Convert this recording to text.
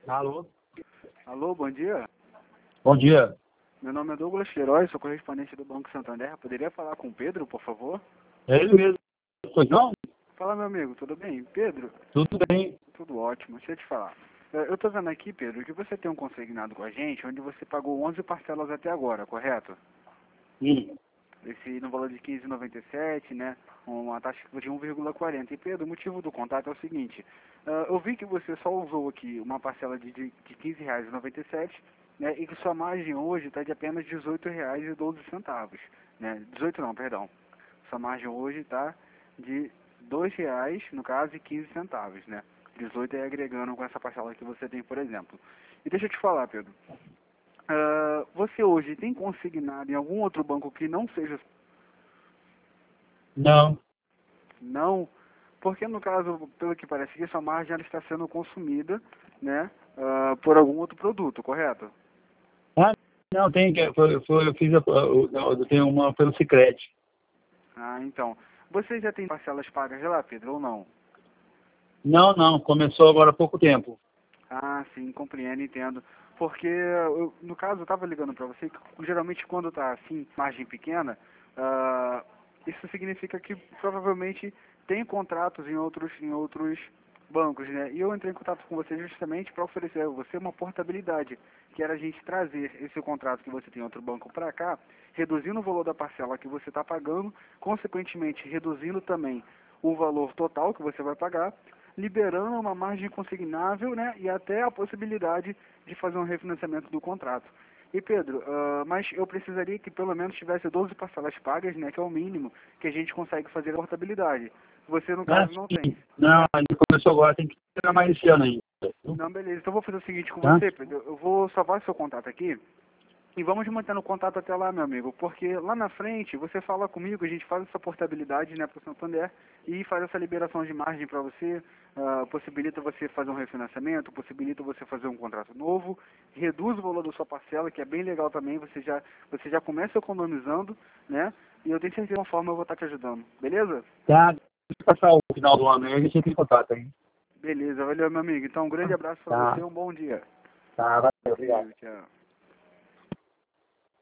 Alô? Alô, bom dia. Bom dia. Meu nome é Douglas Queiroz, sou correspondente do Banco Santander. Poderia falar com o Pedro, por favor? É ele mesmo. Pois não? Fala, meu amigo, tudo bem? Pedro, Tudo bem. tudo ótimo. Deixa eu te falar. Eu tô vendo aqui, Pedro, que você tem um consignado com a gente, onde você pagou 11 parcelas até agora, correto? Sim. Esse no valor de 15,97, né? Uma taxa de 1,40. E Pedro, o motivo do contato é o seguinte: eu vi que você só usou aqui uma parcela de R$ 15,97, né? E que sua margem hoje está de apenas R$ 18,12, né? 18 não, perdão. Sua margem hoje está de R$ 2, no caso, e 15 centavos, né? 18 é agregando com essa parcela que você tem, por exemplo. E deixa eu te falar, Pedro. Você hoje tem consignado em algum outro banco que não seja... Não. Não, porque no caso, pelo que parece, que sua margem ela está sendo consumida, né, por algum outro produto, correto? Ah, não, tem que. Eu fiz eu tenho uma pelo Sicredi. Ah, então. Você já tem parcelas pagas lá, Pedro, ou não? Não, não. Começou agora há pouco tempo. Ah, sim, compreendo, entendo. Porque, no caso, eu estava ligando para você que geralmente quando está assim, margem pequena, isso significa que provavelmente tem contratos em outros bancos, né? E eu entrei em contato com você justamente para oferecer a você uma portabilidade, que era a gente trazer esse contrato que você tem em outro banco para cá, reduzindo o valor da parcela que você está pagando, consequentemente reduzindo também o valor total que você vai pagar, liberando uma margem consignável, né, e até a possibilidade de fazer um refinanciamento do contrato. E Pedro, mas eu precisaria que pelo menos tivesse 12 parcelas pagas, né, que é o mínimo que a gente consegue fazer a portabilidade. Você, no Ah, caso, não tem. sim. Não, ainda começou agora. Tem que esperar mais esse ano ainda. Não, beleza. Então eu vou fazer o seguinte com Tá? você, Pedro. Eu vou salvar seu contato aqui. E vamos mantendo contato até lá, meu amigo, porque lá na frente você fala comigo, a gente faz essa portabilidade, né, para o Santander e faz essa liberação de margem para você, possibilita você fazer um refinanciamento, possibilita você fazer um contrato novo, reduz o valor da sua parcela, que é bem legal também, você já começa economizando, né, e eu tenho certeza que de uma forma eu vou estar te ajudando, beleza? Tá. Se passar o final do ano aí, a gente entra em contato aí. Beleza, valeu, meu amigo. Então, um grande abraço para você, Tá. um bom dia. Tá, valeu, obrigado. Valeu, tchau.